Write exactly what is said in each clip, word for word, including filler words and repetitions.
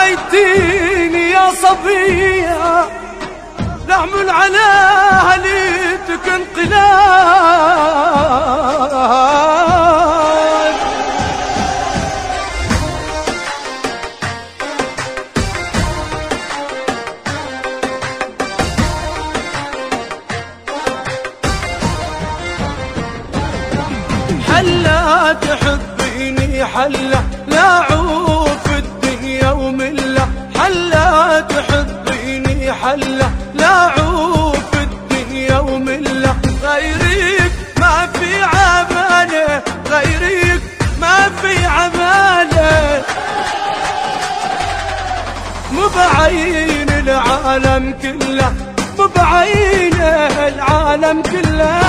خليتيني يا صبية نعمل على أهليتك انقلاب. حلا تحبيني حلا لا عوف الدنيا وملا، حلا تحبيني حلا لا عوف الدنيا وملا، غيرك ما في عماله غيرك ما في عماله، مو بعين العالم كله مو بعين العالم كله.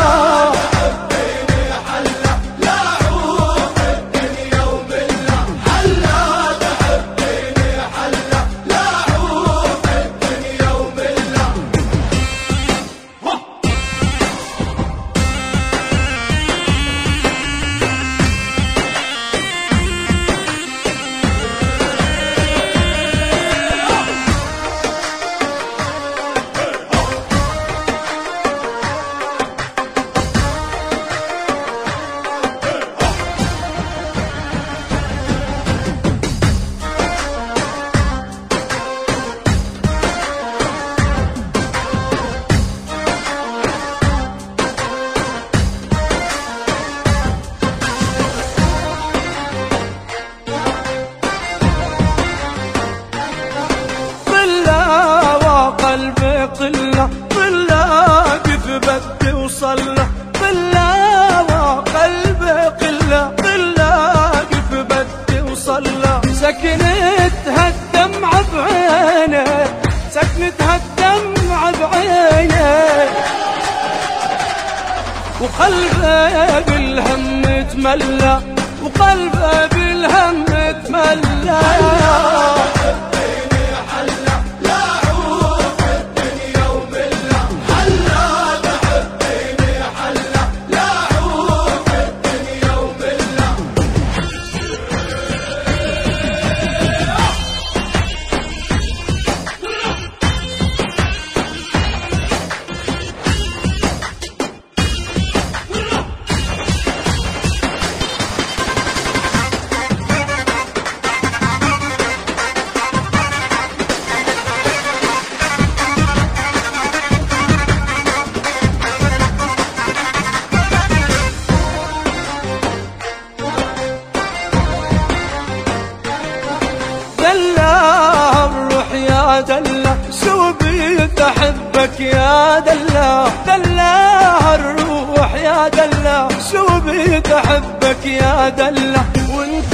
قلة طلاق في بدي وصلة، طلا وقلبي قلة طلاق في بدي وصلة، سكنتها الدمع بعينه سكنتها الدمع بعينه، وقلبي بالهم تملى وقلبي بالهم تملى. دلّا شو بيت احبك يا دلّا، دلّا الروح يا دلّا شو بيت احبك يا دلّا، وانت